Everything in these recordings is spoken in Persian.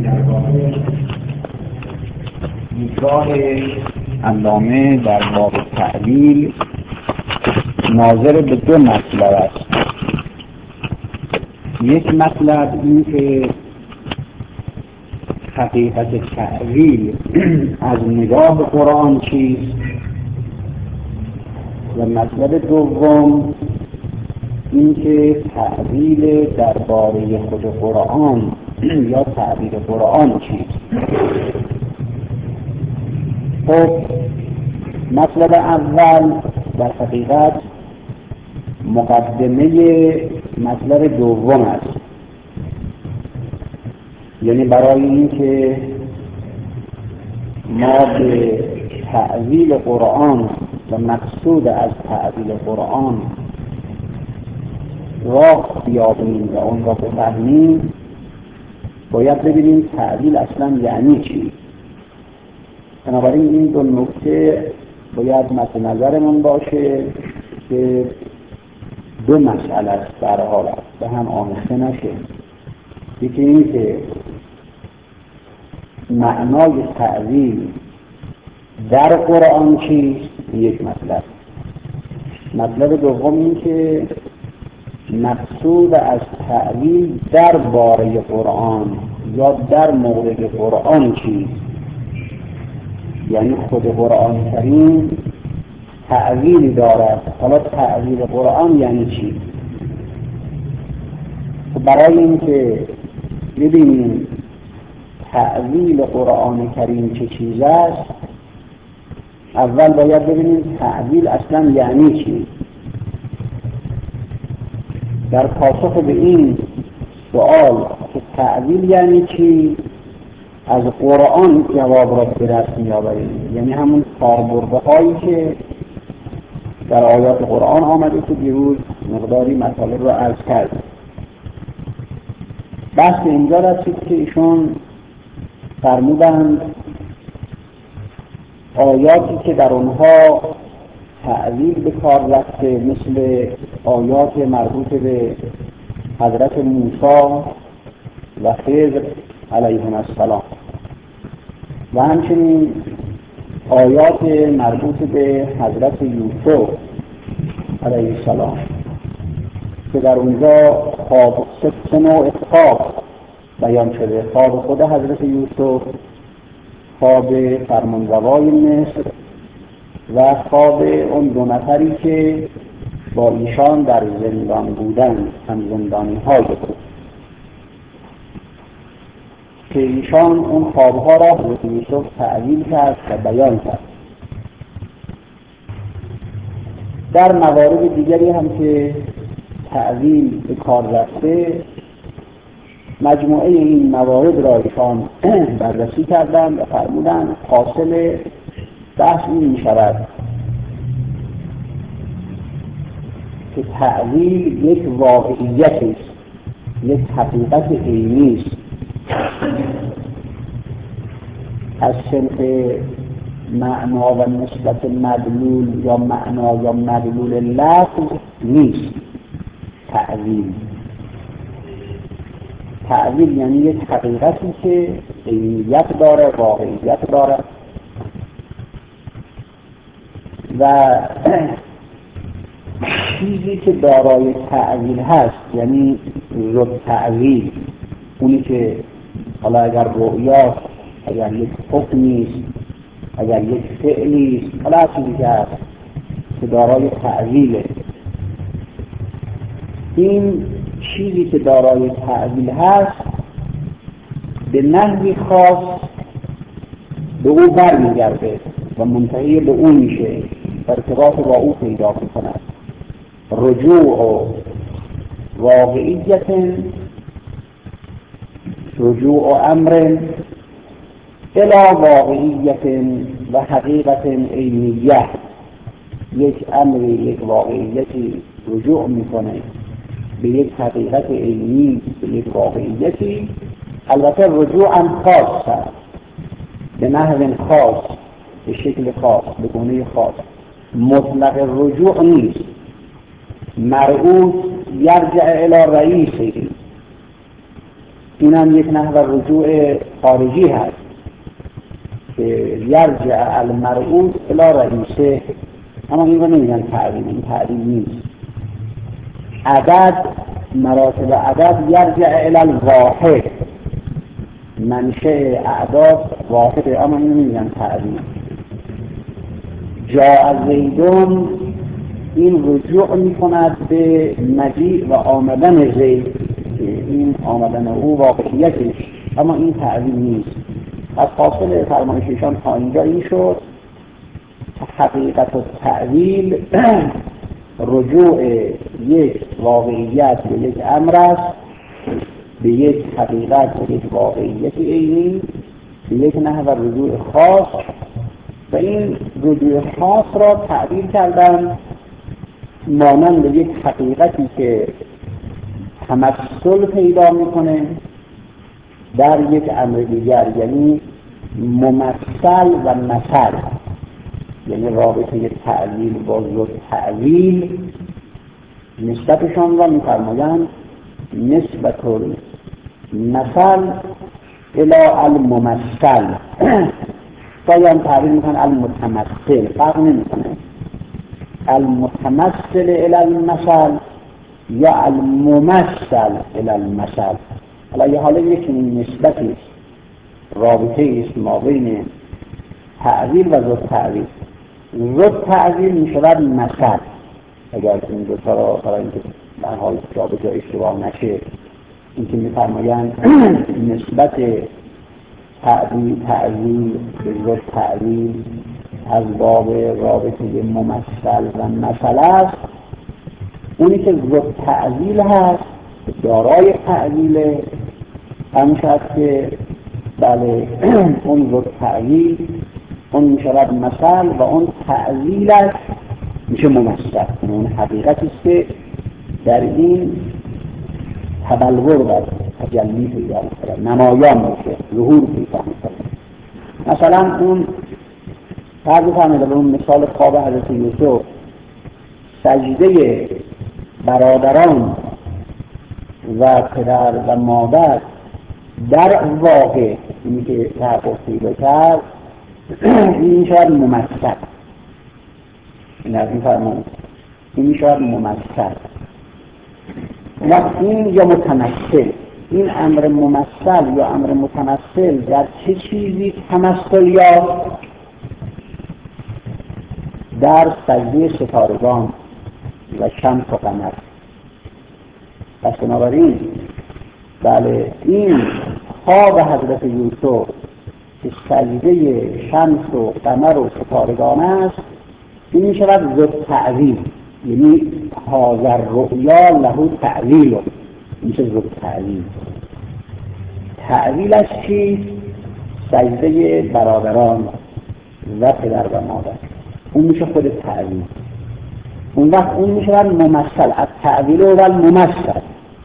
درباره دیدگاه علامه در باب تعلیل ناظر به دو مطلب است. یک مطلب این که حقیقت تعلیل از نگاه قرآن چیست و مطلب دوم این که تعلیل درباره خود قرآن یا تعبیر قرآن چیست. خب مطلب اول در حقیقت مقدمه مطلب دوم است، یعنی برای اینکه ما به تعویل قرآن و مقصود از تعویل قرآن راه بیابیم و اون را بفهمیم باید ببینیم تعویل اصلا یعنی چی. بنابراین این دو نکته باید مد نظرمون باشه که دو مسئله است در حال به هم آمیخته نشه. یکی این که معنای تعویل در قرآن چیست، یک مطلب. مطلب دوم این که مقصود از تعویل در باره قرآن یا در مورد قرآن چیست، یعنی خود قرآن کریم تعویل دارد. حالا تعویل قرآن یعنی چی؟ برای اینکه ببینیم تعویل قرآن کریم چه چیز است، اول باید ببینیم تعویل اصلا یعنی چی. در پاسخ به این سوال که تعویل یعنی چی، از قرآن جواب را به دست می‌آوریم، یعنی همون کاربرده‌هایی که در آیات قرآن آمده که دیروز مقداری مطالب را عرض کرد. بحث اینجا رسید که ایشون فرمودند آیاتی که در اونها تعویل به کار رفته مثل آیات مربوط به حضرت موسی و خضر علیهم السلام و همچنین آیات مربوط به حضرت یوسف علیه السلام که در اونجا خواب سه نوع خواب بیان شده: خواب خود حضرت یوسف، خواب فرمانروای مصر و خواب اون دو نفری که با ایشان در زندان بودن، هم زندانی های بود، که ایشان اون خوابها را حضرت یوسف تعویل کرد و بیان کرد. در موارد دیگری هم که تعویل به کار رفته، مجموعه این موارد را ایشان بررسی کردند و فرمودند حاصل بحث این می شود که تعویل یک واقعیت است، یک حقیقت عینی است، از صنف معنا و نسبت مدلول یا معنا یا مدلول لفظ نیست. تعویل یعنی یک حقیقتی که عینیت داره، واقعیت داره و چیزی که دارای تعویل هست، یعنی ضد تعویل، اونی که حالا اگر رؤیا، اگر یک حکمی است، اگر یک فعلی است، حالا چیزی که هست که دارای تعویله، این چیزی که دارای تعویل هست به نحوی خاص به او برمیگرده و منتهی به او میشه، ارتباط با او پیدا میکند. رجوع و واقعیت، رجوع و امر الی واقعیت و حقیقت عینیه، یک امر، یک واقعیتی رجوع میکنه به یک حقیقت عینی، به یک واقعیتی. البته رجوع هم خاص هست، به نحو خاص، به شکل خاص، به گونه خاص. مطلق رجوع نیست. مرعوب یرجع الی رئیسه، این هم یک نحو رجوع خارجی هست که یرجع المرعود الی رئیسه، اما این رو نمیگن تعبیر، این تعبیر نیست. عدد، مراتب عدد یرجع الی الواحد، منشأ اعداد واحده، اما این رو نمیگن تعبیر. جاء زیدون، این رجوع میکند به مجیء و آمدن زید که این آمدن او واقعیتش، اما این تعبیر نیست. از حاصل فرمایششان تا اینجا این شد حقیقت التأویل رجوع یک واقعیت به یک امر است، به یک حقیقت، به یک واقعیت عینی، به یک نحو رجوع خاص، و این رجوع خاص را تعبیر کردن مانند یک حقیقتی که تمثل پیدا میکنه در یک امر دیگر، یعنی ممثل و مثل، یعنی رابطه تعلیل با ذات تعلیل نسبتشان را می‌فرمایند نسبت المثل الی الممثل، شاید تعبیر میکنن المتمثل، فرق نمیکنه المتمثل الی المثل یا الممثل الی المثل. حالا حالا یک نسبتی رابطه است ما بین تعبیر و ذات تعبیر. ذات تعبیر میشود مثل، اگر این دو تا را برای اینکه در حال جا به جا اشتباه نشه، اینکه میفرمایند نسبت تعبیر به ذات تعبیر از باب رابطه ممثل و مثل است. اونی که ذات تعبیر هست دارای تعبیر همشد که بله اون ذات تعبیر اون میشود مثل و اون تعبیرش میشه ممثل، اون حقیقتی است که در این تبلور و تجلی پیدا می‌کنه، نمایان میشه، ظهور پیدا می‌کنه. مثلا اون فرض فرمایید اون مثال خواب حضرت یوسف، سجده برادران و پدر و مادر در واقع اینی که تحقق پیدا کرد این میشود ممثل. این از این فرمایید این میشود ممثل و این یا متمثل. این امر ممثل یا امر متمثل در چه چیزی تمثل یافت؟ در سجده ستارگان و شمس و قمر. پس بنابراین بله این خواب حضرت یوسف که سجده شمس و قمر و ستارگان است، این میشود ذات تعویل، یعنی حاضر رؤیا له تعویل، میشه ذات تعویل. تعویلش چیست؟ سجده برادران و پدر و مادر، اون میشه خود تعویل. اون وقت اون میشود ممثل، از تعویل و الممثل.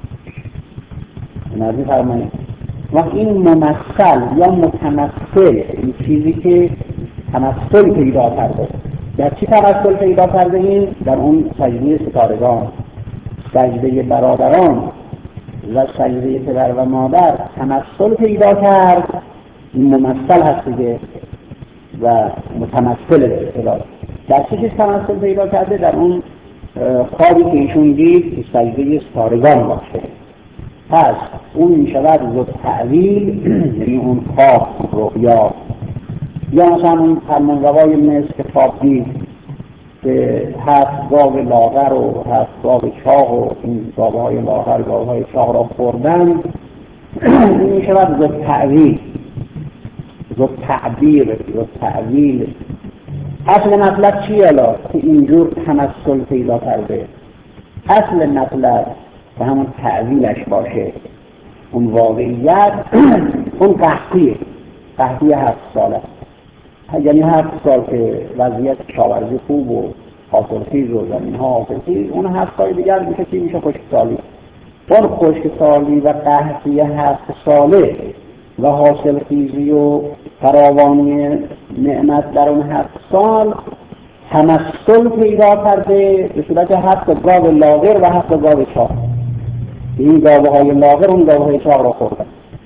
نظر فرمایید وقت این ممثل یا متمثل، این چیزی که تمثل پیدا کرده، در چی تمثل پیدا کرده؟ این در اون سجده ستارگان، سجده برادران و سجده پدر و مادر تمثل پیدا کرد. این ممثل هست دیگه و متمثل اصطلاح. در چه چیز تمثل پیدا کرده؟ در اون خوابی که ایشون دید که سجده ستارگان باشه. پس اون میشود ذات تعویل، یعنی اون خواب رؤیا. یا مثلا اون فرمانروای مثل که خواب دید که 7 گاو لاغر و 7 گاو چاق و این گاوهای لاغر گاوهای چاق را خوردن، این میشود ذات تعویل، ذات تعبیر، ذات تعویل. اصل مطلب چیه الا که اینجور تمثل پیدا کرده؟ اصل مطلب به همون تعویلش باشه. اون واقعیت اون قحطیه، قحطی 7 ساله، یعنی 7 سال که وضعیت کشاورزی خوب و حاصلخیز و زمین ها حاصلخیز، اون 7 سال دیگر میشه چی؟ میشه خشکسالی. اون خشکسالی و قحطی 7 ساله و حاصلخیزی و فراوانی نعمت در اون 7 سال تمثل پیدا کرده به صورت 7 گاو لاغر و 7 گاو چاق. این گاوهای لاغر اون گاوهای چاق را خوردن.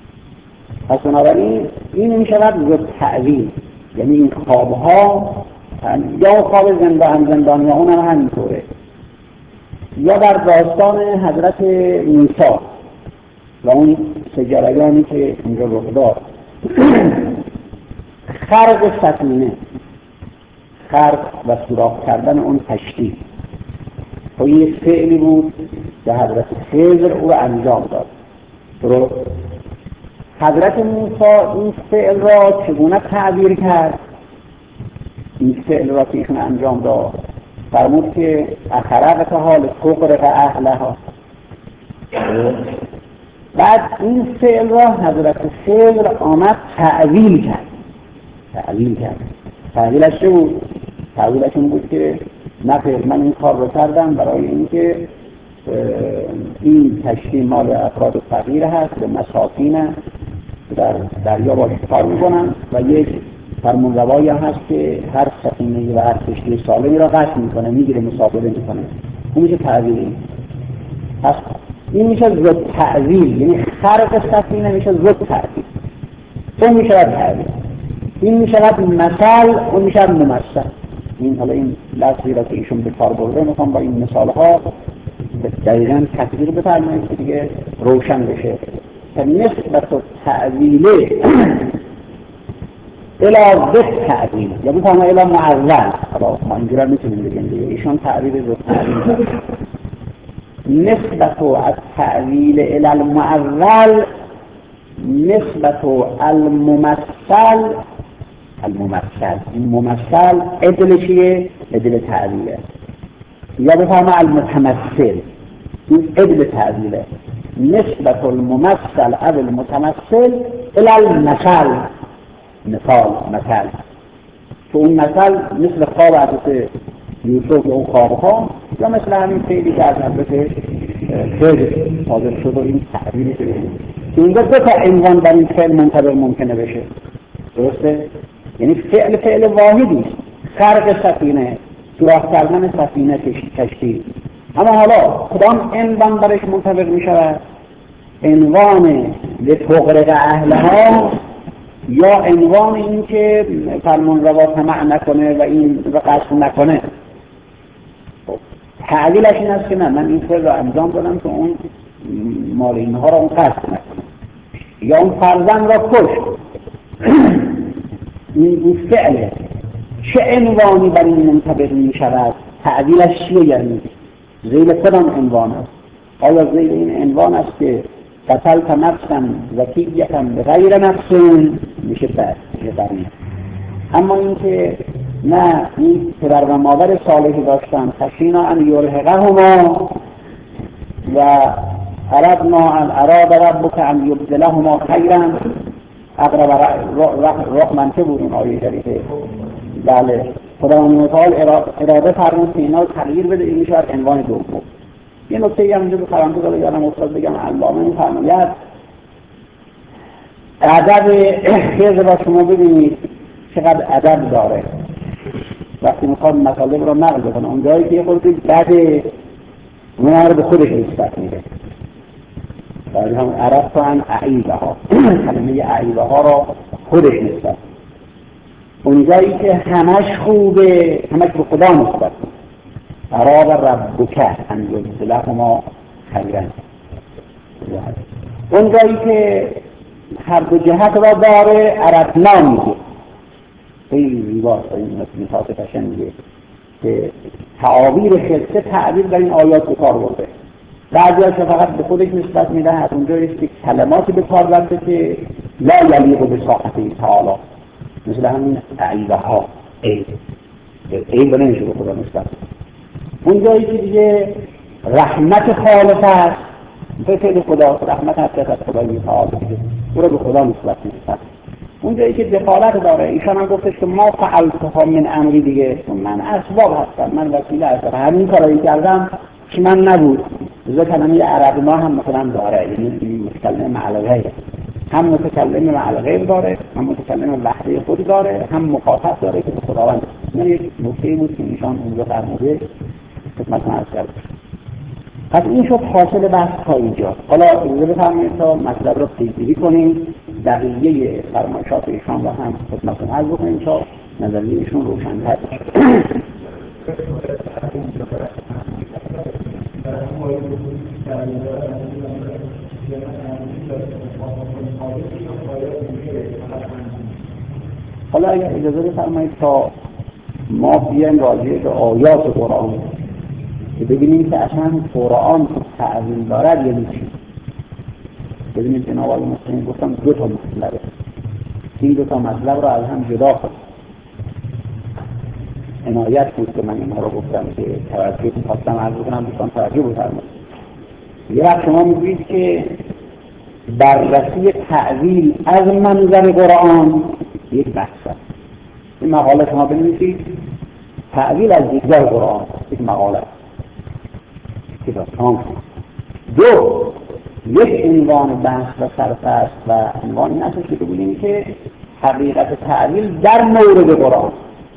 پس بنابراین این میشود ضد تعویل، یعنی این خوابها یا خواب زندانی اون هم همینطوره، یا در داستان حضرت موسی و اون سجرگانی که اونجا رخ داد. خرق سفینه، خرق و سوراخ کردن اون کشتی، و این یک فعلی بود که حضرت خضر او انجام داد. درست؟ حضرت موسی این فعل را چگونه تعبیر کرد؟ این فعل را که ایشون انجام داد فرمود که اخرقت حال تغرق اهلها. بعد این فعل را حضرت خضر آمد تعویل کرد. تعویلش چه بود؟ تعویلش این بود که نخیر، من این کار رو کردم برای اینکه این کشتی مال افراد فقیر هست، به مساکین در دریا باش کار میکنن و یک فرمانروایی هست که هر سفینه و هر کشتی سالمی را قصد میکنه، میگیره، مسابقه میکنه. این میشه تعویل. پس این میشه ضد تعویل، یعنی خرق سفینه میشه ضد تعویل. اون میشه تعویل، این میشه مثل، اون میشه ممثل. این حالا این لفظی را که ایشون به کار برده میخوام با این مثال ها دقیقاً تفسیر بفرمایید که دیگه روشن بشه. نسبت و تعویله الی ضد تعویل، یا بفرمایید الی معول. حالا ما اینجوری میتونیم بگیم دیگه ایشون تعویل ضد تعویل. نسبت از تعویل الی المعول نسبت الممثل. این ممثل عدل چیه؟ عدل تعویله. یا بفرما المتمثل، این عدل تعویله. نسبت الممثل او المتمثل الی المثل، مثل که اون مثل مثل خواب حضرت یوسف و اون خوابها، یا مثل همین فعلی که از حضرت خضر حاضر شد و این تعبیری شده که اینجا دو تا عنوان بر این فعل منطبق ممکنه بشه. درسته؟ یعنی فعل واحدی، خرق سفینه، سوراخ کردن سفینه، کشتی. اما حالا کدام عنوان برش منطبق می شود؟ عنوان لتغرق اهلها، یا عنوان این که فرمانروا طمع نکنه و این رو قصد نکنه. تعلیلش این است که نه، من این فعل رو انجام دادم که اون مال اینها را اون قصد نکنه، یا اون فرزند را کشت. این فعله. چه عنوانی بر این منطبق می شود؟ تعلیلش چیه؟ یعنی ذیل کدام عنوان است؟ آیا ذیل این عنوان است که قتلت نفسا زکیة بغیر نفس؟ میشه برید. اما این که نه، این پدر و مادر صالحی داشتن، خشینا ان یرهقهما و اراد ربک ان یبدلهما خیرا اقرب رحمن، که بود اون آیه شریفه. بله، خداوند متعال اراده فرمود که اینا رو تغییر بده. این میشه عنوان دوم. یه نکته هم اینجا به فرانسه داره یادم افتاد بگم. علامه می‌فرماید ادب خضر را شما ببینید چقدر ادب داره. وقتی میخواد مطالب را نقل بکنه، اون جایی که یه خورده بده اونها رو به خودش نسبت میده. برای هم عرفتن اعیبه ها، کلمه اعیبه ها را خودش نسبت. اون جایی که همش خوبه همش به خدا نسبت. اراد ربک ان یبدلهما خیرا. اون جایی که هر دو جهت را داره اردنا میگه. خیلی زیباست این مثال قشنگه که تعابیر خلصه تعبیر در این آیات به کار برده. بعضی هاش فقط به خودش نسبت میدهد. اونجایی است که کلماتی به کار برده که لا یلیق بساحته تعالی، مثل همین اعیبه ها، عیب نمیشه به خدا نسبت. اونجایی که دیگه رحمت خالق است، به فعل خدا رحمت هست از خدای تعالی دیگه او را به خدا نسبت میدهد. اونجایی که دخالت داره، ایشان هم گفتش که ما فعلتها من امری، دیگه من اسباب هستم، من وسیله هستم، همین کارایی کردم که من نبود. لذا کلمه عربنا هم مثلا داره، یعنی متکلم مع الغیب، هم متکلم مع الغیب داره، هم متکلم وحده خود داره، هم مخاطب داره که به خداوند. این یک نکته بود که ایشان اونجا فرموده خدمت من عرض کردم. پس این شد حاصل بحث تا اینجا. حالا اجازه بفرمایید تا مطلب را پیگیری کنیم بقیه فرمایشات ایشان را هم خدمتتون عرض بکنیم تا نظریه ایشون روشن‌تر بشه. حالا اگر اجازه بفرمایید تا ما بیایم راجع به آیات قرآن که ببینیم که اصلا قرآن تعویل دارد یعنی چی. ببینید جناب آقای مسلمی گفتم دو تا مطلبه، این دو تا مطلب را از هم جدا کنم. عنایت بود که من اینها رو گفتم که توجه خواستم عرض کنم، دوستان توجه بفرمایید. یه وقت شما میگویید که بررسی تعویل از منظر قرآن یک بحث است. این مقاله شما بنویسید تعویل از دیدگاه قرآن، یک مقاله که داستان. دو، یک عنوان بحث و سرفصل و عنوان این است که بگوییم که حقیقت تعویل در مورد قرآن،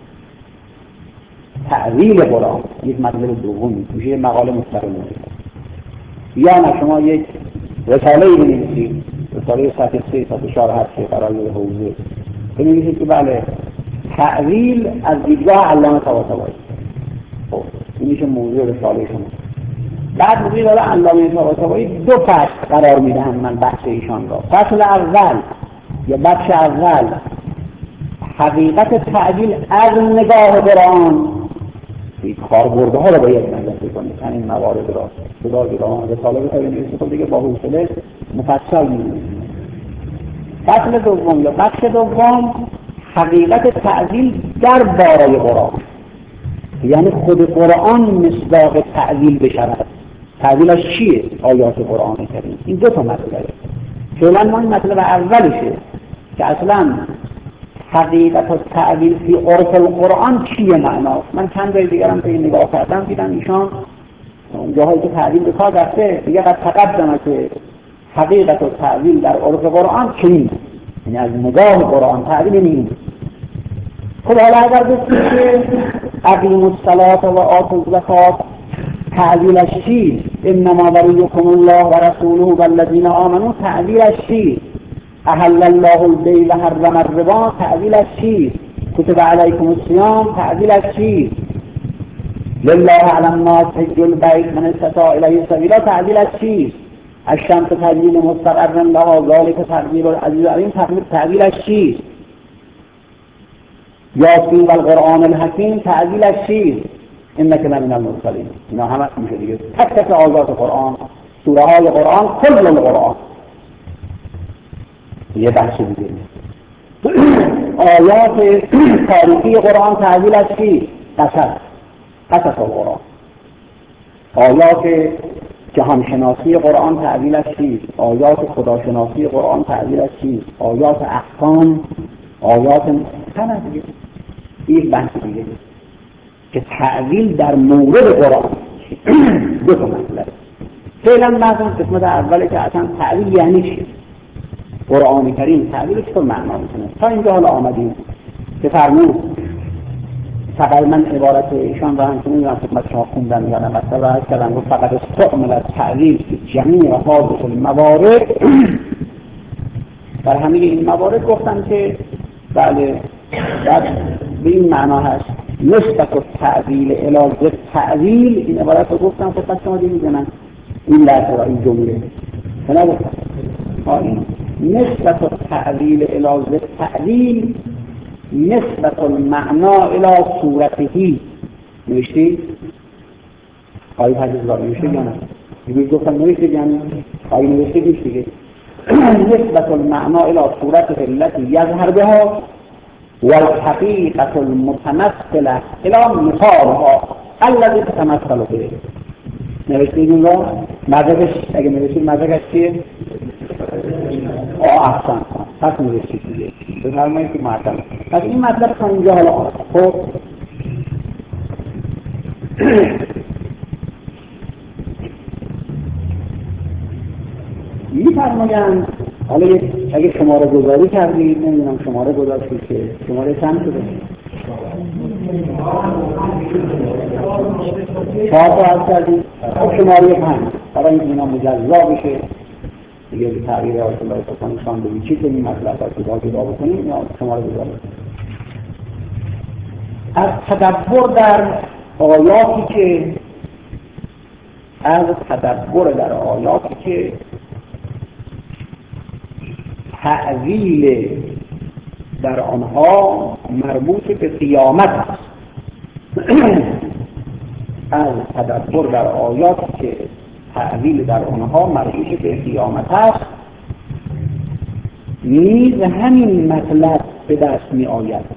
تعویل قرآن یک مطلب دوم میشه، یک مقاله مستقل میشه. یا نه شما یک رساله‌ای بنویسید، رساله صفحه 3 تا 4 هست که برای حوزه بنویسید که بله تعویل از دیدگاه علامه طباطبایی. خب این میشه موضوع رساله شما. بعد میگید حالا علامه طباطبایی دو فصل قرار میدهم من بحث ایشان را. فصل اول یا بخش اول حقیقت تعویل از نگاه قرآن، این کاربردها رو باید نظر کنید. این موارد را خدا جدا رساله بکنید که دیگه با حوصله مفصل می‌بینید. فصل دوم یا بخش دوم حقیقت تعویل در باره قرآن، یعنی خود قرآن مصداق تعویل بشود. تعویلش چیه؟ آیات قرآن کریم. این دو تا مطلبه. فعلا ما این مطلب اولشه که اصلا حقیقت و تعویل فی عرف القرآن چیه معناست. من چند جای دیگر هم به نگاه کردم دیدم ایشان جاهایی که تعویل به کار رفته دیگه قد تقدمه که حقیقت و تعویل در عرف قرآن چنین، یعنی از نگاه قرآن تعویل نیم. خب حالا اگر بسید که اقیموا الصلاة و آتوا الزکاة تعویلش چیست؟ انما ولیکم الله و رسوله والذین آمنوا تعویلش چیست؟ احل الله البیع و حرم الربا تعویلش چیست؟ کتب علیکم الصیام تعویلش چیست؟ لله علی الناس حج البیت من استطاع الیه سبیلا تعویلش چیست؟ الشمس تجری لمستقر لها ذلک تقدیر العزیز العلیم تعویلش چیست؟ یاسین و القرآن الحکیم تعویلش چیست؟ انک لمن المرسلین. اینا همه میشه دیگه تک تک آیات قرآن، سوره های قرآن، کل القرآن. یه بحث دیگه آیات تاریخی قرآن تعویلش چیست؟ قصص القرآن. آیات جهانشناسی قرآن تعویلش چیست؟ آیات خداشناسی قرآن تعویلش چیست؟ آیات احکام، آیات همه دیگه. یک بحث دیگه که تعویل در مورد قرآن دو تا مسئله. فعلا بعضی قسمت اوله که اصلا تعویل یعنی چی؟ قرآن کریم تعویل چطور معنا میکنه؟ تا اینجا حالا آمدیم که فرمود فقط من عبارت ایشان را هم که نمیدونم خدمت شما خوندم یا نه مثلا از کردن گفت فقط استعمل از تعویل جمیع حاضر الموارد. در همه این موارد گفتم که بله بعد به این معنا هست نسبت التعویل الی التعویل. این عبارت رو گفتم خدمت شما دیدن این لحظه را این جمله نگفتم. این نسبت التعویل الی التعویل نسبت المعنا الی صورته. نوشتی؟ آیه حدیث را نوشتی یا نه؟ دیگه گفتم نوشتی یعنی آیه نوشتی نیست دیگه. نسبت المعنا الی صورته التي یظهر بها والحقیقة المتمثلة الی مثالها الذي تتمثل به. نوشتی این را؟ مدرکش اگه نوشتی مدرکش چیه؟ احسن پس نوشتی دیگه بفرمایید که معطل. پس این مطلب تا اینجا حالا خب میفرمایند حالا اگه شماره گذاری کردید نمیدونم شماره گذاشتید که شماره چند شده؟ 4 تا عرض کردید. خب شماره 5 برای اینکه اینا مجزا بشه دیگه به تغییر آیت الله بکنیشان بگی چی این مطلب را جدا جدا بکنیم یا شما رو جدا بکنیم. از تدبر در آیاتی که تأویل در آنها مربوط به قیامت است. از تدبر در آیاتی که تأویل در آنها مربوط به قیامت است نیز همین مطلب به دست می آید.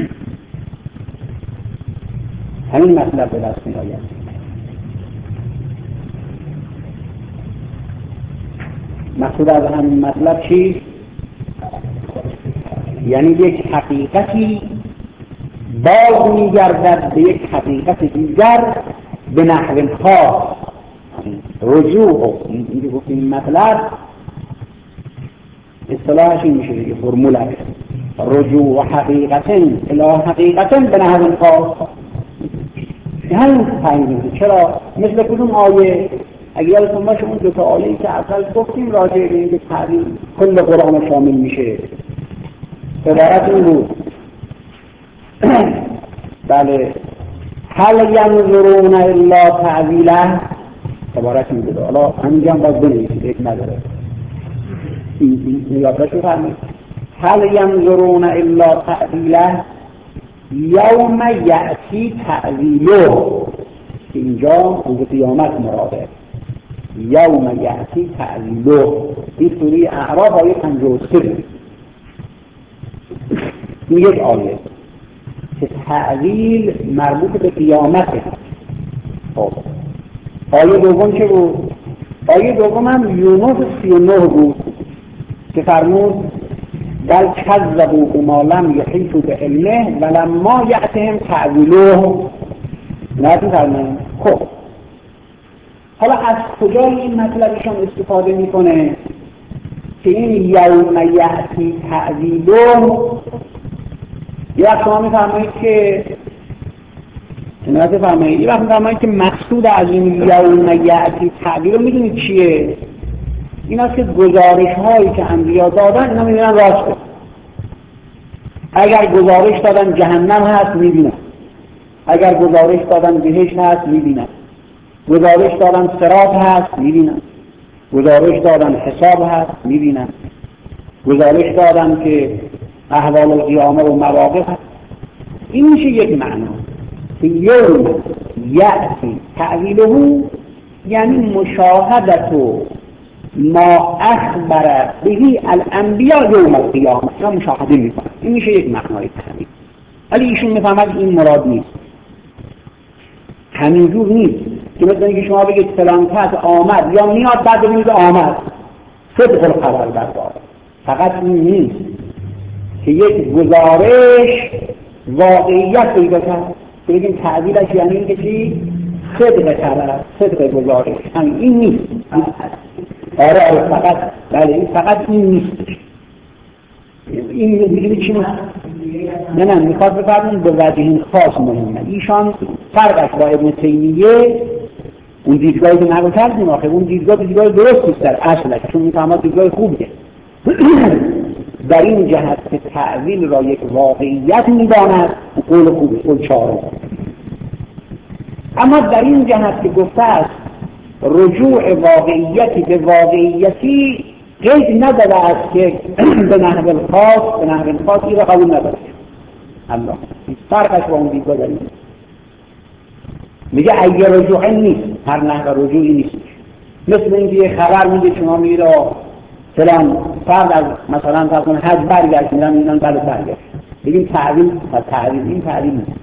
همین مطلب به دست می آید. مقصود از همین مطلب چیست؟ یعنی یک حقیقتی باز می‌گردد به یک حقیقت دیگر به نحو خاص. رجوع اینجوری گفتیم این مطلب اصطلاحش این میشه دیگه، فرمولش رجوع و حقیقتن الی حقیقتن به نحو خاص. همین تعیین. چرا؟ مثل کدوم آیه؟ اگر یادتون باشه اون دو تا آیه‌ای که اول گفتیم راجع به اینکه تعیین کل قرآن شامل میشه، عبارت این بود بله هل ینظرون الا تعویله، عبارت این بود. حالا همینجا هم باز بنویسید، یک نداره این یادداشت بفرمایید. هل ینظرون الا تعویله یوم یأتی تعویله، اینجا اون قیامت مراده. یوم یأتی تعویله این سوره اعراف آیه 53 این یک آیه که تعویل مربوط به قیامته. خب آیه دوم چه بود؟ آیه دوم هم یونس 39 بود که فرمود بل کذبوا بما لم یحیطوا بعلمه ولما یأتهم تعویله. نفرمایید. خب حالا از کجا این مطلبشون استفاده میکنه که این یوم یأتی تعویله؟ یه وقت شما میفرمایید که که مقصود از این یوم یأتی تعویله میدونید چیه؟ این است که گزارش هایی که انبیا دادن اینا میدونن راسته. اگر گزارش دادن جهنم هست میبینن، اگر گزارش دادن بهشت هست میبینن، گزارش دادن صراط هست میبینن، گزارش دادن حساب هست میبینن، گزارش دادن که احوال القیامه و مواقف هست. این میشه یک معنا که یوم یأتی تعویله یعنی مشاهدت ما اخبر بهی الانبیاء یوم القیامه، اینا مشاهده میکنن. این میشه یک معنای تعویل. ولی ایشون میفهمد این مراد نیست، همینجور نیست که مثلا اینکه شما بگید فلان کس آمد یا میاد بعد ببینید آمد، صدق الخبر بردار. فقط این نیست که یک گزارش واقعیت پیدا کرد که بگیم تعویلش یعنی اینکه چی؟ صدق خبر، صدق گزارش. این نیست. آره فقط بله این فقط این نیست. این دیگه چی نیست؟ نه میخواد بفرمون به وجه خاص مهمه. ایشان فرقش با ابن تیمیه اون دیدگاهی که نقل کردیم، آخه اون دیدگاه درست نیست در اصلش، چون میفهمد دیدگاه خوبیه. در این جهت که تعویل را یک واقعیت میداند قول خوبه، قول چهارم. اما در این جهت که گفته است رجوع واقعیتی به واقعیتی قید نداده است که به نحو خاص این را قبول نداره. الله فرقش با اون دیدگاه داریم. میگه اگه رجوع نیست، هر نحو رجوعی نیست. مثل اینکه یه خبر میده شما میگید فلان فرد از مثلا فرض حج برگشت، میگن اینا بعد برگشت، بگیم تعویل این تعویل نیست،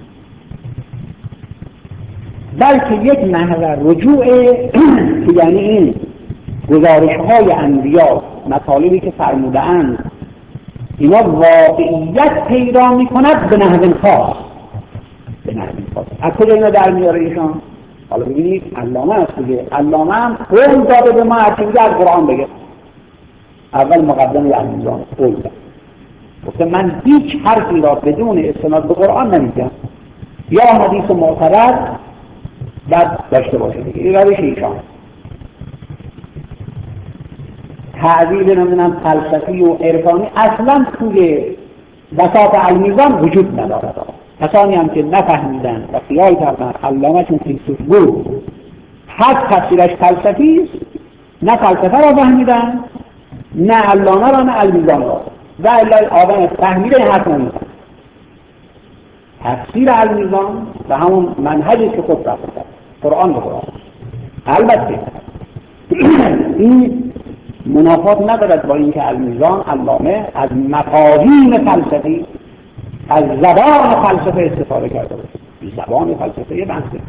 بلکه یک نحو رجوع که یعنی این گزارش های انبیا، مطالبی که فرموده‌اند اینا واقعیت پیدا میکند به نحو خاص. از کجا اینا در میاره ایشان؟ حالا ببینید علامه است دیگه. علامه هم قول داده به ما هرچی از قرآن بگه. اول مقدمه عزیزان قول داد، گفته من هیچ حرفی را بدون استناد به قرآن نمیگم یا حدیث معتبر بعد داشته باشه دیگه. این روش ایشان. تعبیر نمیدونم فلسفی و عرفانی اصلا توی بساط المیزان وجود ندارد. کسانی هم که نفهمیدن و خیال کردن علامه چون فیلسوف بود حد تفسیرش فلسفی است، نه فلسفه را فهمیدن، نه علامه را، نه المیزان را، و الا آدم فهمیده این حرف نمیزن. تفسیر المیزان و همون منهجی که خود رفته قرآن به قرآن. البته این منافات ندارد با اینکه المیزان علامه از مفاهیم فلسفی از زبان فلسفه استفاده کرده بود. زبان فلسفه یه بحثه،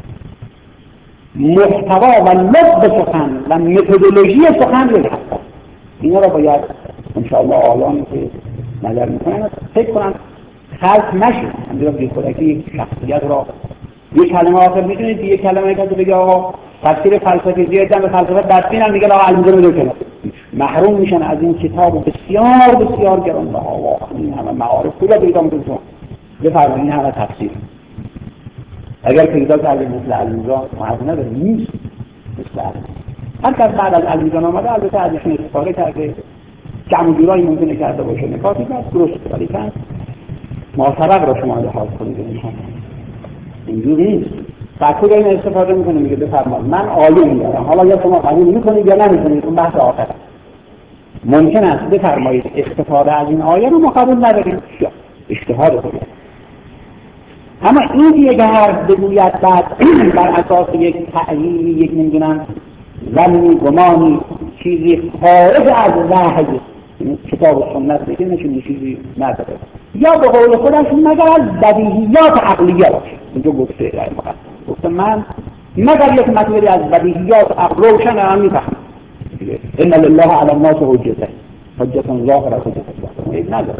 محتوا و لب سخن و متدولوژی سخن یک هست. اینا را باید انشاءالله آیانی که نظر میکنن فکر کنن خلق نشد. همجورا بیخودکی یک شخصیت را یک کلمه آخر میدونید یک کلمه کسی بگه آقا تفسیر فلسفی زیادن به فلسفه دستین هم میگه آقا المیزان رو کنه، محروم میشن از این کتاب بسیار بسیار گرانبها. واقعا این همه معارف کجا پیدا میکنید؟ بفرمایید این همه تفسیر اگر پیدا کردید مثل المیزان معروف نداره، نیست مثل المیزان. هر کس بعد از المیزان آمده البته ازشون استفاده کرده، جمع و جورایی ممکنه کرده باشه، نکاتی کرد درست ولی کن ما سبق را شما لحاظ کنید. اینجوری نیست. فکر این استفاده میکنه میگه بفرمایید من آیه میارم، حالا یا شما قبول میکنید یا نمیکنید اون بحث آخره. ممکن است بفرمایید استفاده از این آیه رو ما قبول نداریم، اجتهاد کنید. اما این یک حرف بگوید بعد بر اساس یک تعیینی، یک نمیدونم ظنی، گمانی، چیزی خارج از وحی کتاب و سنت بگه نشون چیزی نداره، یا به قول خودش مگر از بدیهیات عقلیه باشه. اینجا گفته در مقدم گفته من مگر یک مطلبی از بدیهیات عقل روشن هم میفهمم. ان لله علی الناس حجة ظاهرة حجة نداره.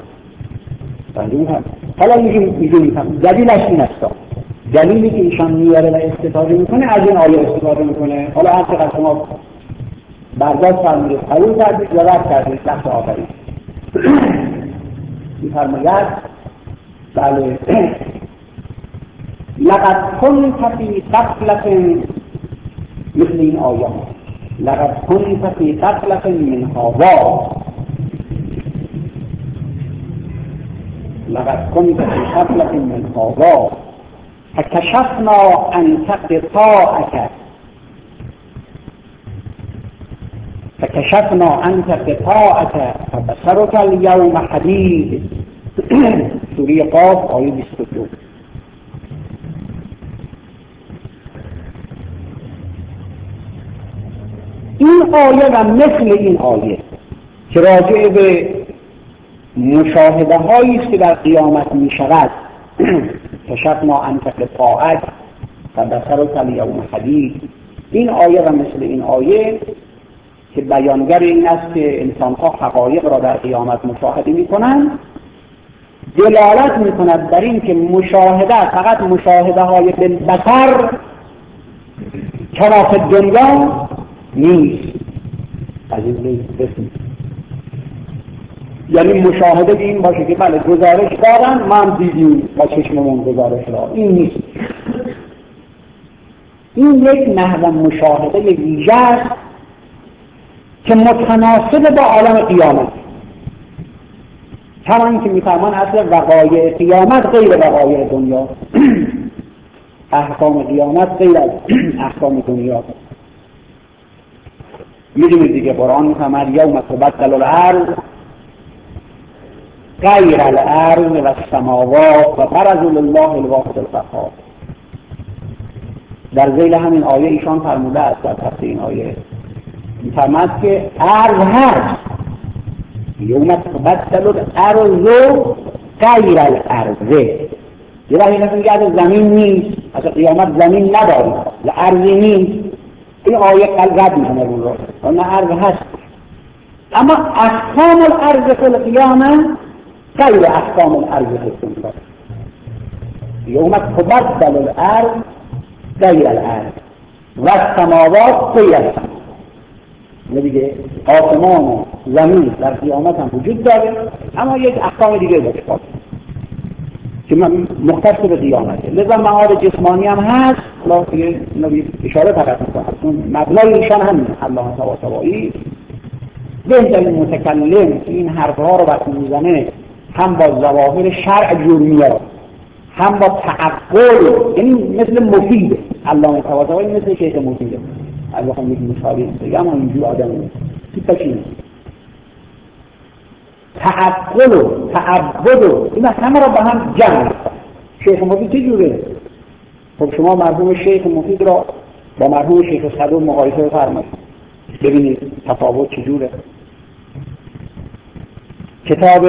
حالا میگیم دلیلش این است. دلیلی که ایشان میاره و استفاده میکنه از این آیه استفاده میکنه. حالا هر چقدر شما برداشت فرمودید قبول کردید یا رد کردید بحث آخری میفرماید بله لقد كنت في غفلة مثل این آیه لقد كنت في غفلة من هذا لقد كنت في غفلة من هذا فكشفنا عنك غطاءك فكشفنا عنك غطاءك فبصرك اليوم حديد. سوره قاف آیه 22. این آیه و مثل این آیه که راجع به مشاهده هایی است که در قیامت می شود کشفنا عنک غطاءک فبصرک الیوم حدید، این آیه و مثل این آیه که بیانگر این است که انسان‌ها حقایق را در قیامت مشاهده می‌کنند، دلالت می‌کند بر این که مشاهده فقط مشاهده های بالبصر کما فی الدنیا نیست. از این بسید یعنی مشاهده این باشه که بله گزارش دارن ما هم دیدیم با چشممون گزارش دارن، این نیست. این یک نحو مشاهده ویژه است که متناسب با عالم قیامت، کما اینکه میفرمان اصل وقایع قیامت غیر وقایع دنیا احکام قیامت غیر از احکام دنیا. میدونید دیگه قرآن میفرماد یوم تبدل الارض غیر الارض و السماوات و برزوا لله الواحد القهار. در ذیل همین آیه ایشان فرموده است در تفسیر این آیه میفرماد که ارض هست، یوم تبدل الارض غیر الارض. یه وقتی کسی میگه از زمین نیست، از قیامت زمین نداریم، ارضی نیست، این آیه رد میکنه اون رو، نه ارض هست. اما احکام الارض فی القیامه غیر احکام الارض فی الدنیا. یوم تبدل الارض غیر الارض و السماوات غیر السماوات. دیگه آسمان و زمین در قیامت هم وجود داره اما یک احکام دیگه داره که مختص به قیامته. لذا معاد جسمانی هم هست، الله دیگه اشاره فقط میکنه، اون مبنای ایشان هم الله تبارک بهترین متکلم این حرفها رو وقتی میزنه هم با ظواهر شرع جور میاره، هم با تعقل، یعنی مثل مفیده. علامه طباطبایی مثل شیخ مفیده. اگه بخوام یک مثالی بگم اینجور آدمه تیپشین تعقل و تعبد و اینا همه را با هم جمع میکنه. شیخ مفید چه جوره؟ خب شما مرحوم شیخ مفید را با مرحوم شیخ صدوق مقایسه فرمایید ببینید تفاوت چجوره. کتاب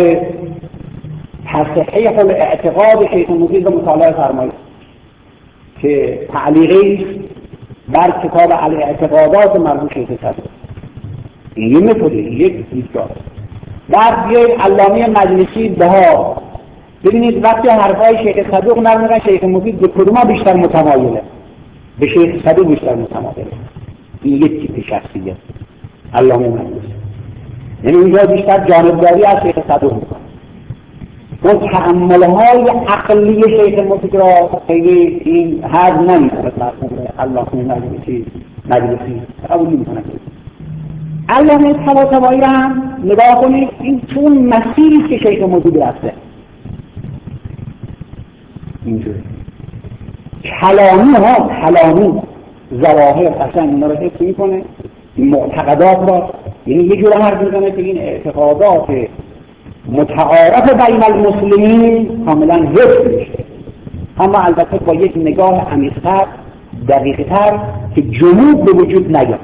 تصحیح الاعتقاد شیخ مفید رو مطالعه فرمایید که تعلیقی بر کتاب الاعتقادات مرحوم شیخ صدوق. این یه متده، یک دیدگاه. بعد بیایید علامه مجلسی بها ببینید وقتی حرفای شیخ صدوق نرمیدن شیخ مفید به کدوم بیشتر متمایله؟ به شیخ صدوق بیشتر متمایله. این یک تیپ شخصیه علامه مجلسی، یعنی اینجا بیشتر جانبداری از شیخ صدوق میکنه. اون تأمل‌های عقلی شیخ مفید را خیلی این حد نمیکنه. مرحوم علامه مجلسی قبول نمیکنه. علامه طباطبایی هم نگاه کنید این تو مسیری که شیخ مفید رفته اینجوری کلامی ظواهر اصلا اینا رو حفظ میکنه، این معتقدات را، یعنی یه جور حرف میزنه که این اعتقادات متعارف بین المسلمین کاملا حفظ میشه، اما البته با یک نگاه عمیق‌تر دقیق‌تر که جمود به وجود نیاد.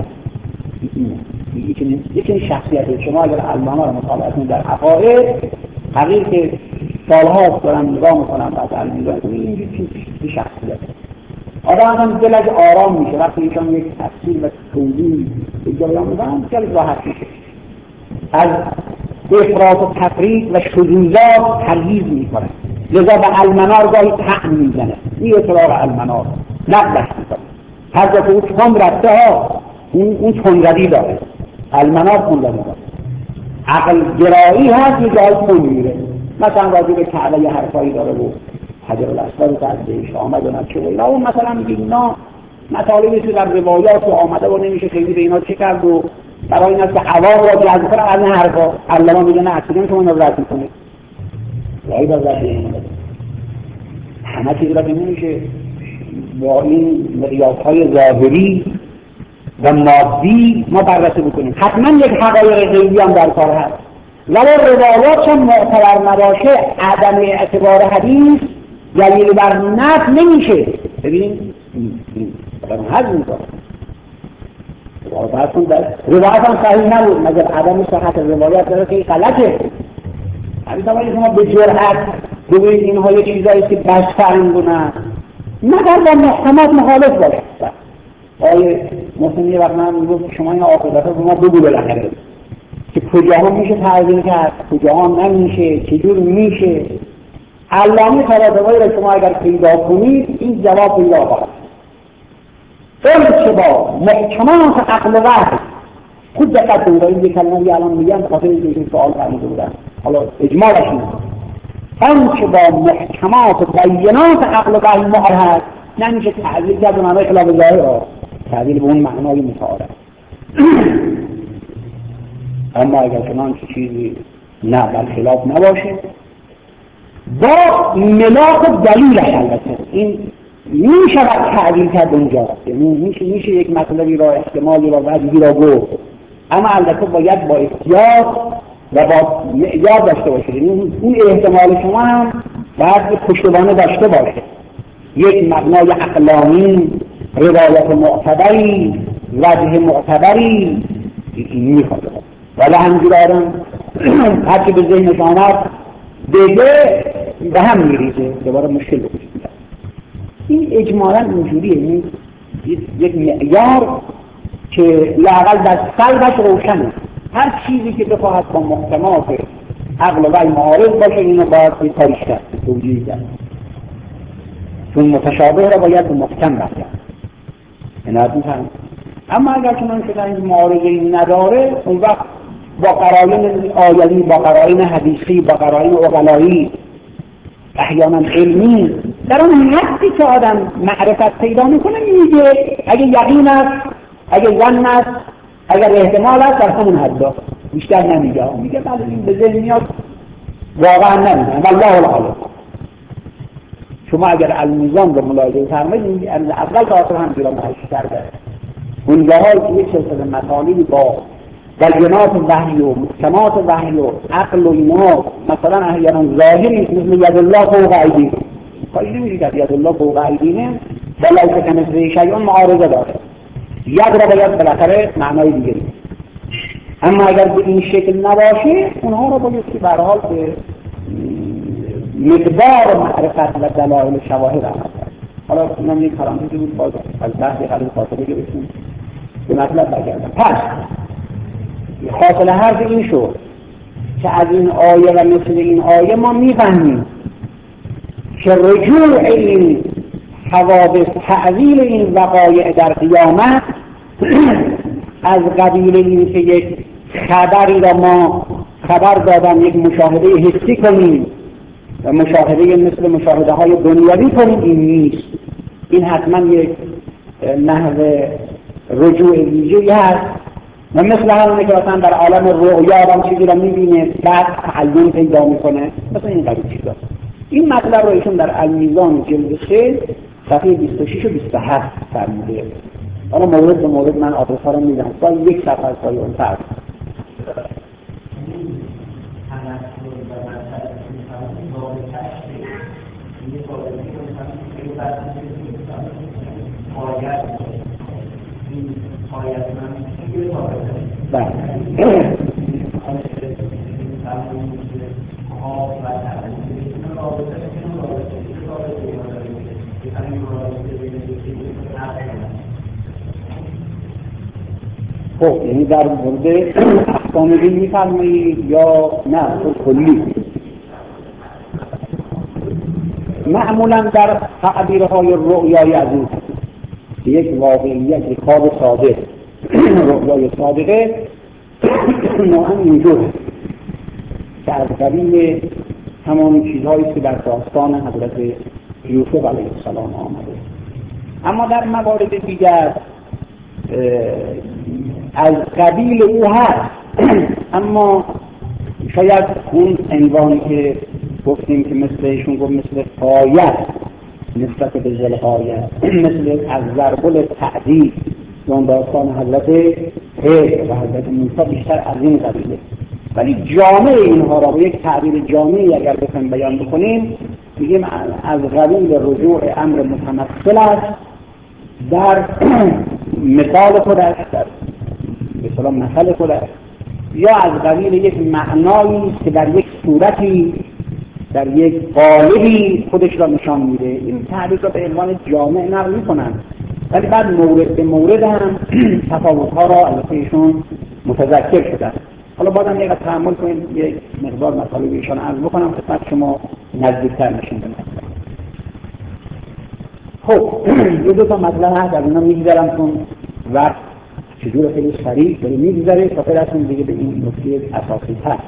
یکی شخصیت شما اگر علامه رو مطالعه کنید در عقاید حقیقی که سالها دارم نگاه میکنم بعد علمیدن این شخصیت آدم هم دلش آرام میشه وقتی ایشان یک تفسیر و توضیح اینجا بیان میدن خیلی راحت میشه، از افراط و تفریط و شذوذات پرهیز میکنه. لذا به المنار گاهی طعن میزنه، این اطلاق المنار نقدش میکنه. هر جا که اون تند رفته ها اون تندردی داره، المنار تندردی داره. عقل گرایی هست یه جای تند میره، مثلا راجع به کعبه یه حرفایی داره و حجر الاسود که از بهش آمد و نچه و اینا، اون مثلا میگه اینا مطالبی که در روایات آمده و نمیشه خیلی به اینا چه کرد و برای این است که عوام را جذب کنه از این حرفا. علامه میگه نه اصلا شما اینا رد میکنه وای باز رد میکنه همه چیز را که نمیشه با این مقیاس‌های ظاهری و مادی ما بررسی بکنیم. حتما یک حقایق غیبی هم در کار هست، ولی روایات هم معتبر نباشه عدم اعتبار حدیث دلیل بر نفی نمیشه. ببینید آدم حد میکنه روایت هم صحیح نبود مگر عدم صحت روایت داره که غلطه. همین طوری شما به جرأت بگویید اینها یه چیزایی که بشتر میدونن مگر با محکمات مخالف باشه. آیه محسن یه وقت من میگفت شما این عاقبت رو به ما بگو بالاخره که کجاها میشه تعدیل کرد کجاها نمیشه چجور میشه. علامه طباطبایی را شما اگر پیدا کنید این جواب پیدا خواهد. اون که با محکمات عقل وحی خود دقت کنید این یک کلمه الان میگم خاطر اینکه سوال فرموده بودن حالا اجمالش میکنم. اون که با محکمات و بینات عقل وحی معارض هست نمیشه تعدیل کرد به معنای خلاف ظاهر، تعدیل به اون معنای متعارف. اما اگر چنان چیزی نه برخلاف نباشه با ملاک دلیلش البته این میشود تعدیل کرد اونجا، یعنی میشه یک مطلبی را احتمالی را وجهی را گفت، اما البته باید با احتیاط و با معیار داشته باشه. یعنی اون احتمال شما هم باید پشتوانه داشته باشه، یک مبنای عقلانی، روایت معتبری، وجه معتبری میخواد. ولی همینجور آدم هرچی به ذهنش آمد بگه به هم میریزه دوباره مشکل بکنید. این اجمالا اینجوریه، یک معیار که لااقل در قلبش روشنه. هر چیزی که بخواهد با محکمات عقل و وحی معارض باشه اینو باید به کاریش کرد توجیه کرد، چون متشابه را باید به محکم برگرد. اما اگر چنان شده این معارضه‌ای نداره اون وقت با قرائن آیوی، با قرائن حدیثی، با قرائن عقلایی، احیانا علمی، در اون حدی که آدم معرفت پیدا میکنه میگه اگه یقین است، اگه ظن است، اگر احتمال است در همون حد بیشتر نمیگه، میگه بله این به ذهن میاد، واقعا نمیگه والله العالم. شما اگر المیزان رو ملاحظه فرمایید از اول تا آخر هم گرامرش کرده اونجاهایی که یک سلسله مطالبی با بیانات وحی و محکمات وحی و عقل و اینها مثلا احیانا ظاهری مثل ید الله فوق ایدیهم، کاری نمیشه کرد، ید الله فوق ایدیهم ولیس کمثله شیء معارضه داره، ید را باید بالاخره معنای دیگه. اما اگر به این شکل نباشه اونها را باید که به هر حال به مقدار معرفت و دلایل شواهد عمل کرد. حالا اینم یک پرانتزی بود، باز از بحث قبل فاصله گرفتیم به مطلب برگردم. پس حاصل حرف این شد که از این آیه و مثل این آیه ما میفهمیم که رجوع این حوادث، تعویل این وقایع در قیامت از قبیل این که یک خبری را ما خبر دادن یک مشاهده حسی کنیم و مشاهده مثل مشاهده های دنیوی کنیم، این نیست. این حتما یک نحو رجوع ویژه‌ای هست و مثل همونه که مثلا در عالم رؤیا آدم چیزی را میبینه بعد تعین پیدا میکنه، مثلا این قبیل چیزا. این مطلب را ایشون در المیزان جلد 3 صفحه 26 و 27 فرموده. حالا مورد به مورد من آدرس‌ها رو میدم تا یک صفحه از پای اون فرق. خب یعنی در مورد احکام دین میفرمایید یا نه کلی؟ معمولا در تعبیرهای رؤیای عزیز یک واقعیت، یک خواب صادق، رؤیای صادقه نوعا اینجور که از قبیل تمام چیزهایی که در داستان حضرت یوسف علیه السلام آمده. اما در موارد دیگر از قبیل او هست اما شاید اون عنوانی که گفتیم که مثل ایشون گفت مثل قایت نسبت به ذلقایت، مثل از ضربل تعدیل اون داستان حضرت هود و حضرت موسی بیشتر از این قبیله. ولی جامع اینها را با یک تعبیر جامعی اگر بخوایم بیان بکنیم میگیم از قبیل رجوع امر متمثل است در مثال خودش، در مثلا مثل خودش، یا از قبیل یک معنایی که در یک صورتی در یک قالبی خودش را نشان میده. این تعبیر را به عنوان جامع نقل میکنن ولی بعد مورد به مورد هم تفاوت‌ها را البته ایشون متذکر شدن. حالا بازم یک تأمل کنیم، یک مقدار مطالب ایشان عرض بکنم خدمت شما نزدیکتر نشین به مطلب. خب یه دو تا مطلب هست از اینا میگذرم چون وقت چجور خیلی سریع داره میگذره تا برسیم دیگه به این نکته اساسی هست.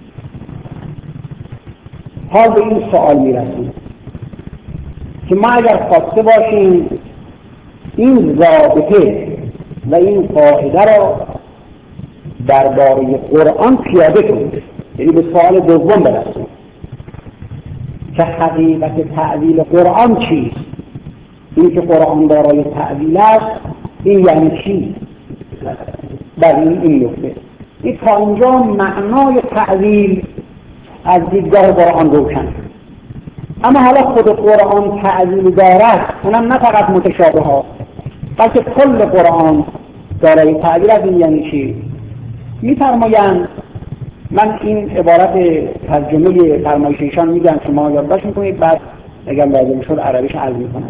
حال به این سوال میرسیم که ما اگر خواسته باشیم این ضابطه و این قاعده را درباره قرآن پیاده کنیم، یعنی به سوال دوم برسیم که حقیقت تعویل قرآن چیست؟ این که قرآن دارای تعویل است این یعنی چی؟ در این نکته این تا اینجا معنای تعویل از دیدگاه قرآن روشن، اما حالا خود قرآن تعویل دارد، اونم نه فقط متشابه ها بلکه کل قرآن دارای تعویل است. این یعنی چی؟ می‌فرمایند، من این عبارت ترجمه فرمایشیشان میگم شما یادداشت میکنید بعد اگر لازم شد عربیش عرض میکنم.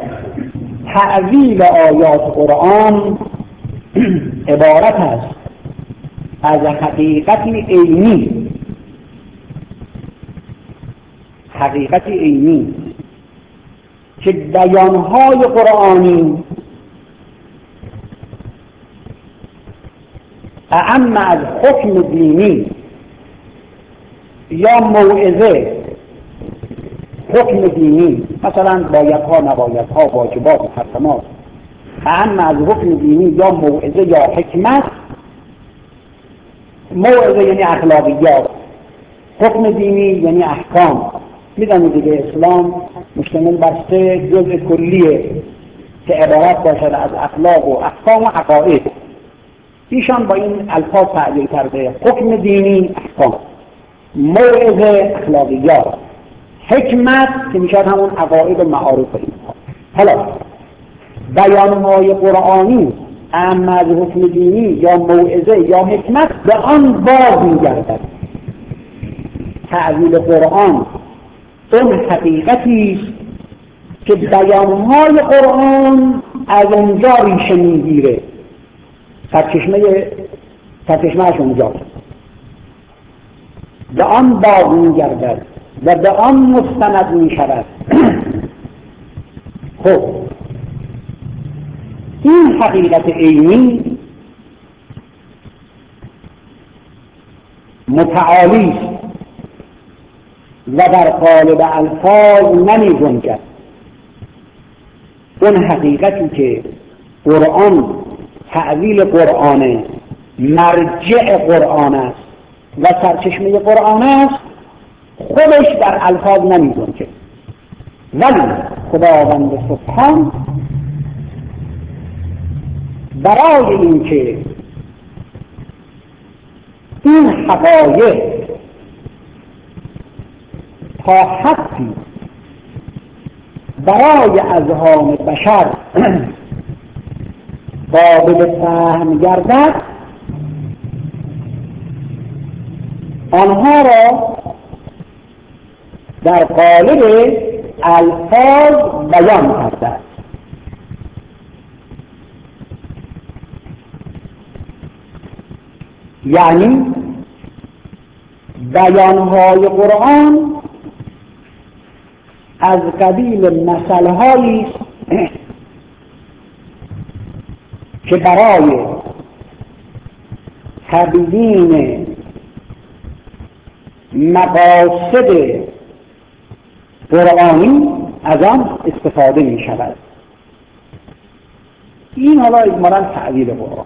تعویل آیات قرآن عبارت است از حقیقتی عینی، حقیقتی عینی که بیانهای قرآنی اعم از حکم دینی یا موعظه حکم دینی، مثلا بایدها نبایدها واجبات محرمات، اعم از حکم دینی یا موعظه یا حکمت موعظه یعنی اخلاقیات، حکم دینی یعنی احکام. میدونید دیگه اسلام مشتمل بر 3 جزء کلیه که عبارت باشد از اخلاق و احکام و عقاید. ایشان با این الفاظ تعبیر کرده: حکم دینی، احکام، موعظه، اخلاقیات، حکمت که میشه همون عقاید و معارف. حالا بیانهای قرآنی اما از حکم دینی یا موعظه یا حکمت به آن باز میگردد. تعبیر قرآن اون حقیقتی است که بیانهای قرآن از اونجا ریشه میگیره، سرچشمهش اونجا به آن باز میگردد و به آن مستند میشود. خب این حقیقت عینی متعالی است و در قالب الفاظ نمی گنجد. اون حقیقتی که قرآن تعویل قرآن، مرجع قرآن است و سرچشمه قرآن است، خودش در الفاظ نمی گنجد. ولی خداوند سبحان برای اینکه این حقایق تا حدی برای اذهان بشر قابل فهم گردد، آنها را در قالب الفاظ بیان کرده. یعنی بیانهای قرآن از قبیل مسائلی است که برای تبیین مقاصد قرآنی از آن استفاده می شود. این حالا اجمالاً تعبیر قرآن.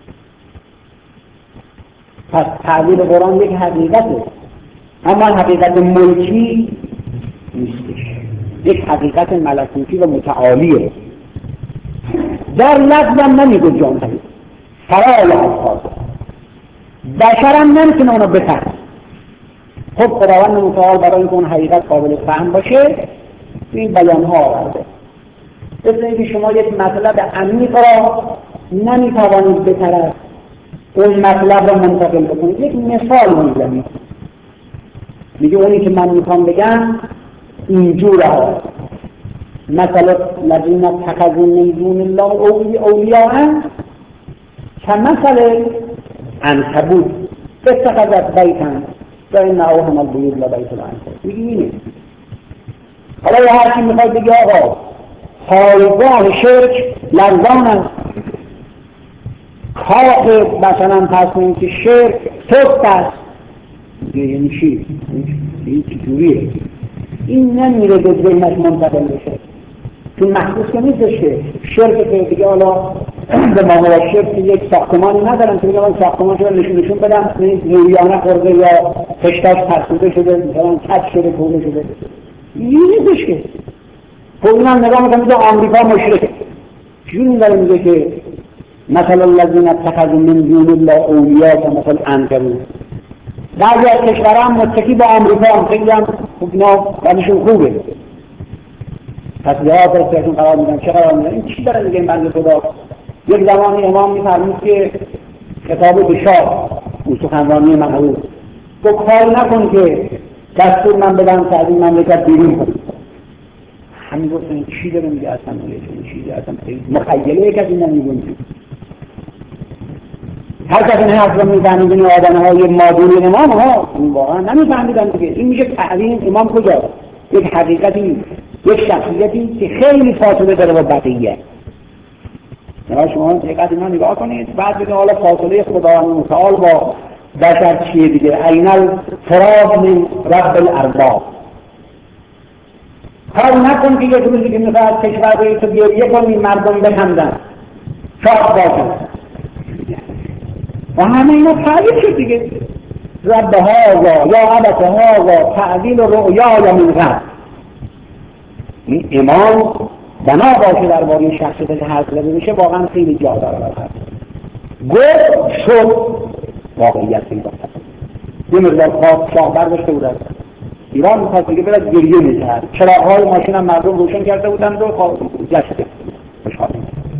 پس تعبیر قرآن یک حقیقته، اما حقیقت ملکی نیستش، یک حقیقت ملکوتی و متعالیه. در لفظ هم نمیگه جان هایی فرای الفاظ، بشر هم نمیتونه اونو بفهم. خب خداوند متعال برای اینکه اون حقیقت قابل فهم باشه این بیان ها آورده. مثل اینکه شما یک مطلب عمیق را نمیتوانید به طرف اون مطلب را منتقل بکنید. یک مثال میزنید، میگه اونی که من میخوام بگم اینجوره ها، مثلا الذین اتخذوا من دون الله اولیاء کمثل عنکبوت اتخذت بیتا فإن أوهن البیوت لبیت العنکبوت. میگه اینه. حالا یه هرچی میخواد بگه آقا پایگاه شرک لرزان است، کاخ مثلا پس کنید که شرک سست است. یعنی چی؟ این چجوریه؟ این نمیره به ذهنش منتقل بشه، چون محسوس که نیستش که شرک که دیگه حالا به معامله شرک یک ساختمانی ندارن که بگه من ساختمانش رو نشون بدم موریانه خورده یا خشتاش فرسوده شده مثلا کج شده کوله شده. این نیستش که. خب این هم نگاه میکنم میگه آمریکا مشرکه. چجوری این داره میگه که مثلا الذین اتخذوا من دون الله اولیاء کمثل عنکبوت. بعضی از کشورها هم متکی با آمریکا هم خیلی هم اینا بعدشون خوبه، تسلیحات رسیتون قرار میدن. چه قرار میدن؟ این چی داره میگه این بنده خدا؟ یک زمانی امام میفرمید که خطاب به شاه اون سخنرانی معروف تو کاری نکن که دستور من بدم که از این مملکت بیرون کنی. همین گفتن این چی داره میگه؟ اصلا این چیزی اصلا مخیله یک از این نمیگونی. هر کس این حرف رو میفهمید این آدم‌های مادون امام ها واقعا نمیفهمیدن دیگه. این میشه تعلیم امام کجاست؟ یک حقیقتی، یک شخصیتی که خیلی فاصله داره با بقیه. شما دقیقاً اینا نگاه کنید بعد بگید حالا فاصله خداوند متعال با بشر چیه دیگه؟ عین الفراد من رب الارباب. کار نکن که یک روزی که میخواد کشور رو تو گریه کنی مردم بخندن شاد باشن. و همه اینا تعبیر شد دیگه. رب هذا یا عبت هذا تعبیل رؤیا من قبل. این امام بنا باشه درباره شخصیت حضرت بشه واقعا خیلی جا داره. گفت شد واقعیت پیدا کرد. یه مقدار خواب شاه برداشته بودن ایران میخواست دیگه برد گریه میکرد. چراغ‌های ماشین هم مردم روشن کرده بودن و جشن خوشحال.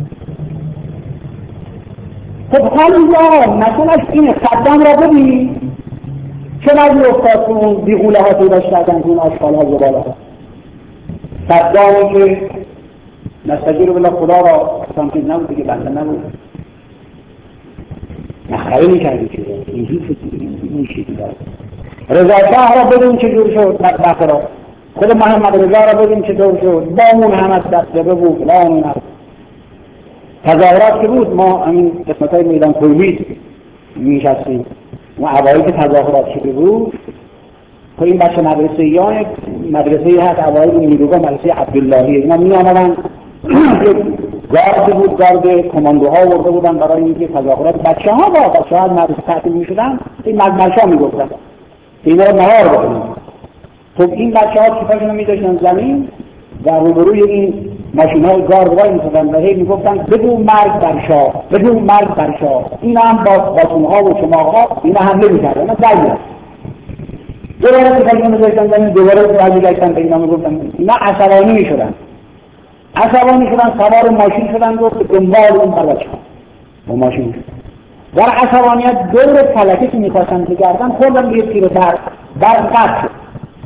خب حالا مثلا اینه صدام را ببین چه وضعی افتاد که اون بیغوله ها پیداش کردن اون آشغال ها زباله ها. صدامی که نستجیر بالله خدا را سامتید نبود دیگه بنده نبود مسخره میکردی که این هیچ چیزی داره. رضا شاه را ببین چجور شد بدبخت را. خود محمد رضا را ببین چطور شد بامون هم از دستبه بود فلان هست. تظاهرات که بود ما همین قسمت های میدان تولید میشستیم و اوایی که تظاهرات شده بود که این بچه مدرسه هست اوایی نیروگاه مدرسه عبداللهی اینا می آمدن گارد بود گارد کماندوها ورده بودن برای اینکه تظاهرات بچه ها از مدرسه تعطیل می شدن این ملشا می گفتن اینا رو نهار بکنیم. خب این بچه ها کیفاشون رو می داشتن زمین و روبروی این ماشین های گارد وای می شدن و هی می گفتن بگو مرگ بر شاه بگو مرگ بر شاه. اینا هم با باتون ها و چماق ها اینا حمله می کردن اینا زنی دوباره کیفاشون رو داشتن زمین دوباره راجی گشتن به اینا می گفتن اینا عصبانی می شدن سوار ماشین شدن و دنبال اون بچه ها با ماشین در عصبانیت دور فلکه که میخواستن بگردن خوردن یه تیر برق قطع شد.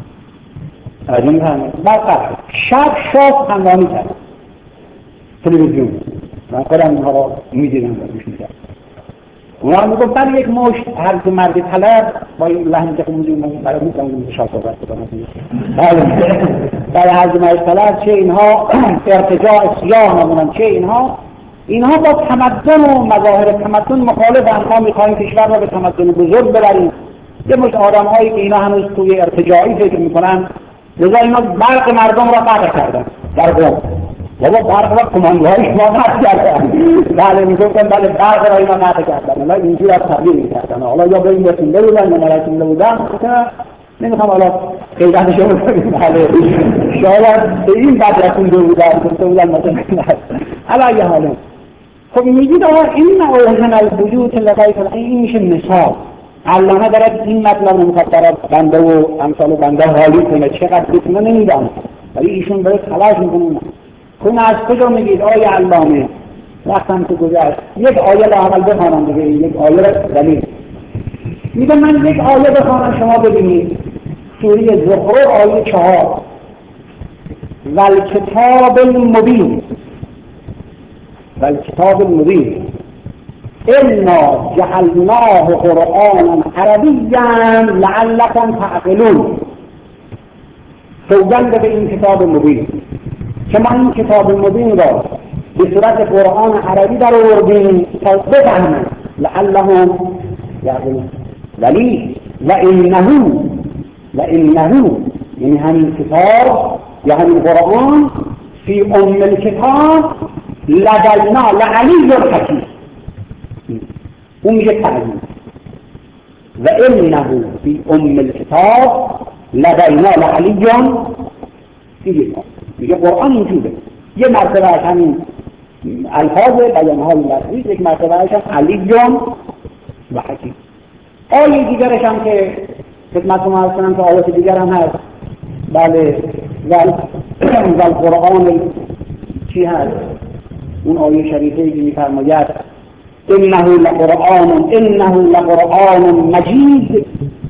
برق قطع شد. شب شاه خندانی کرد تلویزیون من خودم اینها را میدیدم و گوش میکردم. اونا هم میگفتن یک مشت هر مرد طلب با این لحنی که خودمون برای میتونم شاه صحبت بکنم برای هر مرد طلب چه اینها ارتجاع سیاه نمونن چه اینها با تمدن و مظاهر تمدن مخالف ما میخواهیم کشور را به تمدن بزرگ ببریم. یه مشت آدم هایی که اینا هنوز توی ارتجاعی فکر میکنن لذا اینا برق مردم را قطع کردن در قوم بابا برق را کماندوهای شما قطع کردن. بله میگفتن بله برق را اینا قطع کردن حالا اینجور از تبلیغ میکردن حالا یا به این رسونده بودن یا نرسونده بودن نمیخوام حالا قیدتشو بکنیم. بله شاید به این بد رسونده بودن مثلا حالا یه حالا خب میگید آقا این اوهن الوجود لغایت این میشه مثال. علامه دارد این مطلب رو میخواد برای بنده و امثال بنده حالی کنه چقدر بکنه نمیدانم ولی ایشون برای تلاش میکنه. کنه از کجا میگید آیه علامه وقتم که گذشت یک آیه لااقل بخوانم دیگه یک آیه دلیل میگه من یک آیه بخوانم شما ببینید سوره زخرف آیه 4 والکتاب المبین انا جعلناه قرآنا عربیا لعلکم تعقلون. سوگند به این کتاب مبین که ما این کتاب مبین را به صورت قرآن عربی در آوردیم تا بفهمند لعلهم یعقلون. ولی و انه یعنی همین کتاب یا همین قرآن فی ام الکتاب لدینا لعلی حکیم اون میشه تعلیم و انه فی ام الکتاب لدینا لعلی میگه قرآن اینجوره یه مرتبه از همین الفاظ بیانهای لفظی یک مرتبه از علی و حکیم. آیه دیگرش هم که خدمتتون عرض کنم که آیات دیگر هم هست. بله و القرآن چی هست اون آیه شریفه که میفرماید انه لقرآن مجید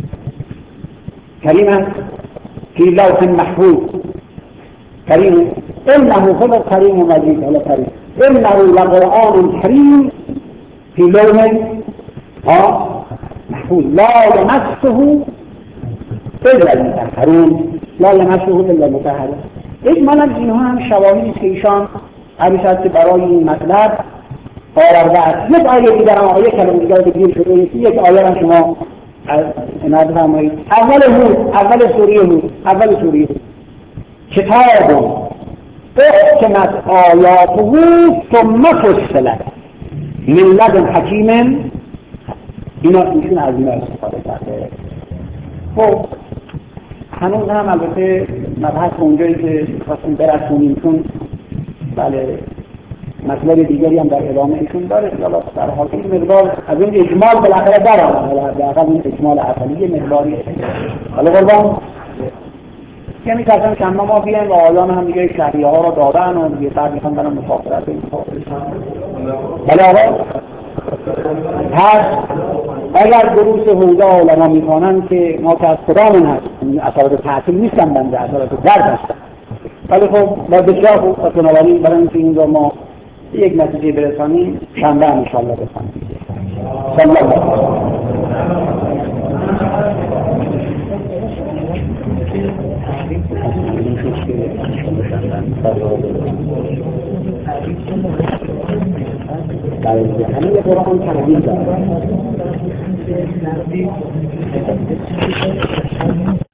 کریم است فی لوح محفوظ. کریم انه خود کریم و مجید حالا کریم انه لقرآن کریم فی لوح محفوظ لا یمسه الا المطهرون. لا یمسه الا المطهرون. اجمالا اینها هم شواهدی است که ایشان همیشه است که برای این مطلب آورده است. یک آیه دیگر هم آیه کلمه دیگر بگیر شده یک آیه را شما عنایت فرمایید. اول سوره هود کتاب احکمت آیاته ثم فصلت من لدن حکیم. ایشون از اینا استفاده کرده. خب هنوز هم البته مبحث اونجایی که خواستیم برسونیم، چون بله مطلب دیگری هم در ادامه ایشون داره، حالا در حال این مقدار از این اجمال بالاخره در آمد، حداقل این اجمال اولیه مقداری. حالا قربان یعنی کردن که ما بیایم و آیان هم دیگه شهریه ها رو دادن و دیگه سر میخوان برن مسافرت این بله آقا. پس اگر دروس حوزه علما میخوانند که ما که از خدا من هست اثرات تعطیل نیستن، بنده اثرات درد هستن، ولی خب بسیار خوب و بنابراین برای اینکه این رو ما یک نتیجه برسانیم شنبه هم انشاءالله بخوانیم. صلی الله همه قرآن تحویل دارد.